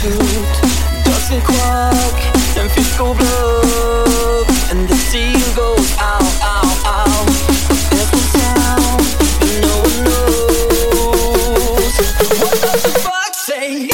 suit doesn't quack and fish go blub and the seal goes ow, ow, ow. But there's no sound and no one knows. What does the fox say?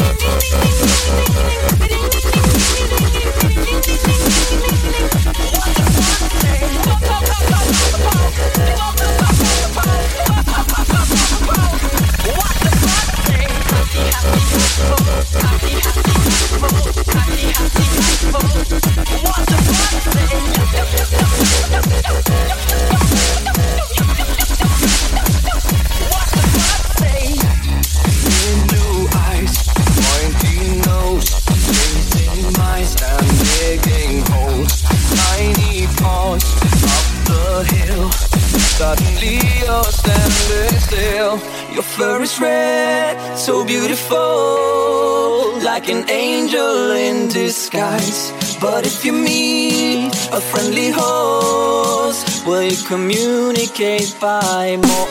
Suddenly you're standing still. Your fur is red, so beautiful, like an angel in disguise. But if you meet a friendly host, will you communicate by more?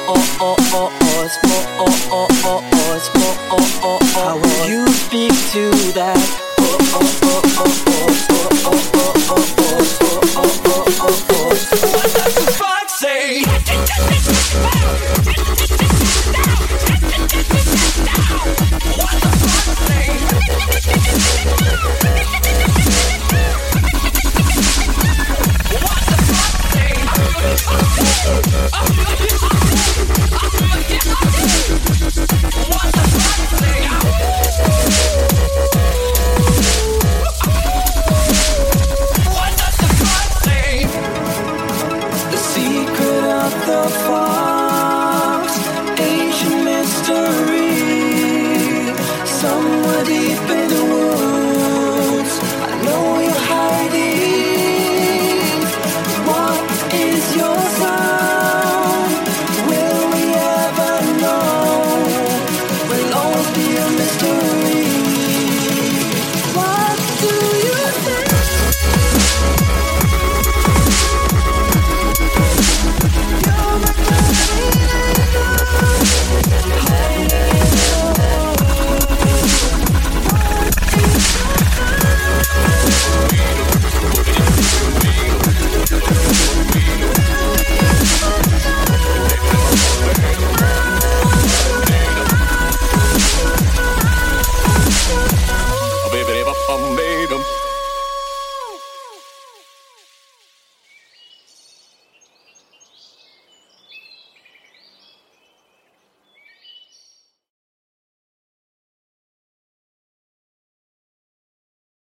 How will you speak to that?